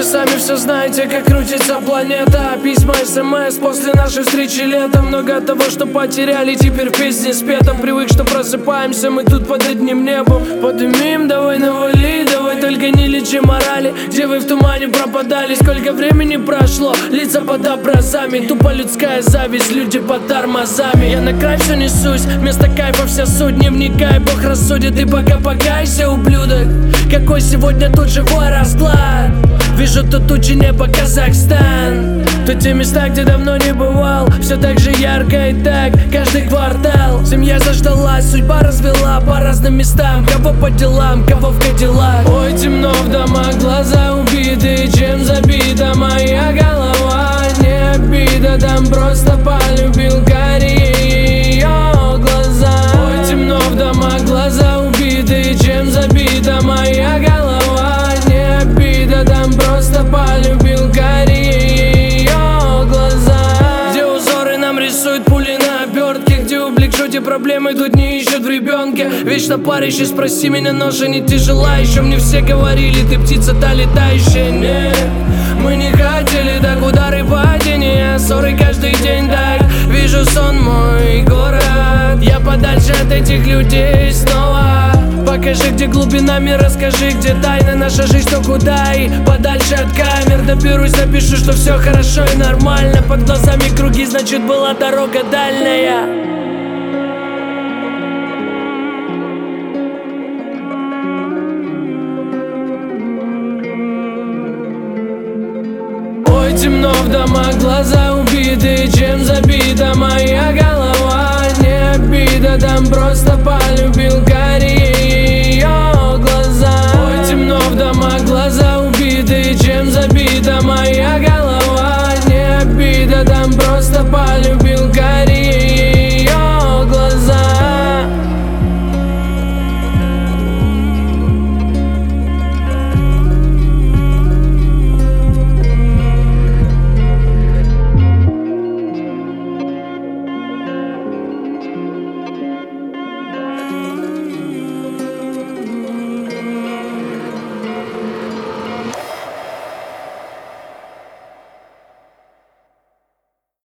сами все знаете, как крутится планета. Письма, смс после нашей встречи летом. Много того, что потеряли, теперь в песне спетом. Привык, что просыпаемся мы тут под одним небом. Подымим, давай навали, давай только не лечи морали. Где вы в тумане пропадали, сколько времени прошло? Лица под образами, тупо людская зависть, люди под тормозами. Я на край все несусь, вместо кайфа вся суть. Не вникай, Бог рассудит, и пока покайся, ублюдок. Какой сегодня тут живой расклад? Вижу тут тучи, небо, Казахстан. Тут те места, где давно не бывал. Все так же ярко и так, каждый квартал. Семья заждалась, судьба развела по разным местам. Кого по делам, кого в кадиллак. Ой, темно в домах, глаза убиты. Чем забита моя голова? Не обида, там просто полюбил карие ее глаза. Ой, темно в домах, глаза убиты. Чем забита моя голова? Не обида, там просто полюбил карие ее глаза. Где узоры нам рисуют пули на обертке, где облик жути проблемы тут не ищут в ребенке. Вечно парящий, спроси меня, ножа не тяжела. Еще мне все говорили, ты птица та летающая. Нет, мы не хотели так, удары падения, ссоры каждый день так. Вижу сон мой город, я подальше от этих людей снова. Покажи, где глубина мира, расскажи, где тайна наша жизнь, то куда и подальше от камер. Доберусь, напишу, что все хорошо и нормально. Под глазами круги, значит была дорога дальняя. Ой, темно в домах, глаза убиты. Чем забита моя голова? Не обида, там просто